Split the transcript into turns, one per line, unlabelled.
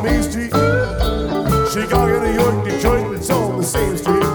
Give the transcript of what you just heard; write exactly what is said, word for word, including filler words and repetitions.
Main Street. Chicago, New York, Detroit, it's all on the same street.